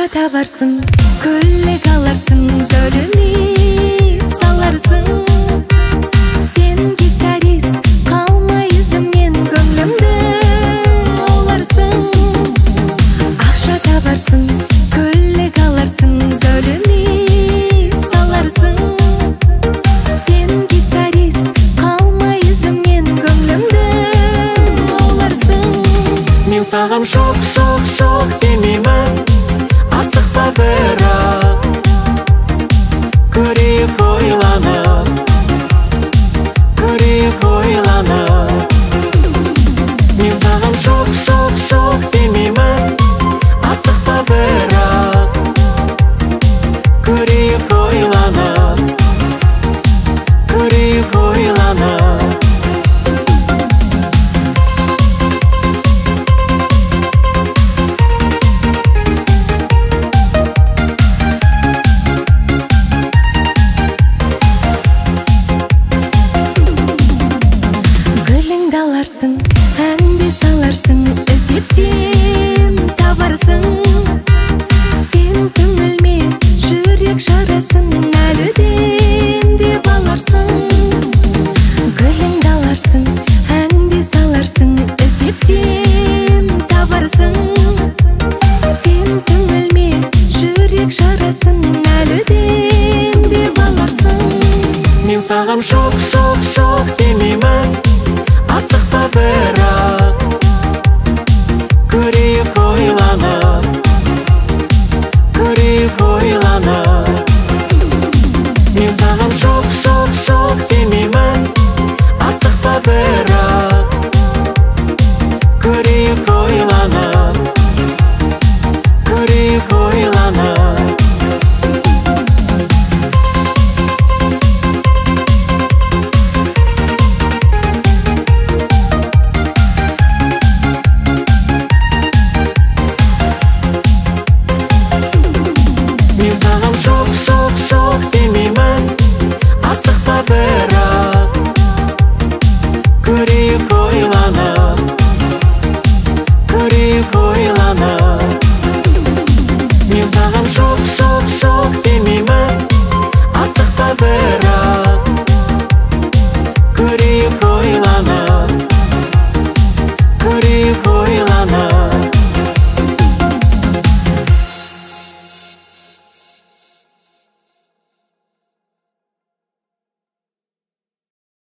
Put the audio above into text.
Акча табарсың, көйлек аларсың, зөлүмү саларсың. Сен гитарист, калма изимнен көңлүмдү ауларсың. Акча табарсың, көйлек аларсың, зөлүмү саларсың. Сен гитарист, калма изимнен көңлүмдү ауларсың. Мен саган шок демеймін, асықпа бірақ көрейік ойланып, мен саған шок демеймін, асықпа бірақ көрейік ойланып. Аларсың, әнді саларсың, іздеп сен табарсың. Сен көңілме жүрек жарасын, әлі демдеп аларсың. Гүліңді аларсың, әнді саларсың, іздеп сен табарсың. Сен көңілме жүрек жарасын, әлі демдеп аларсың. Мен саған шок